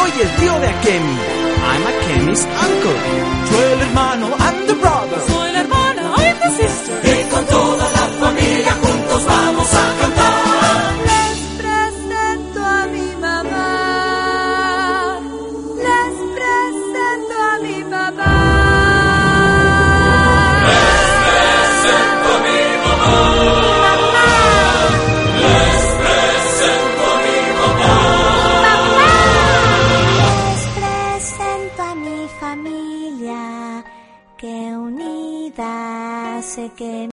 Soy el tío de Akemi. I'm Akemi's uncle. Yo el hermano, I'm the brother.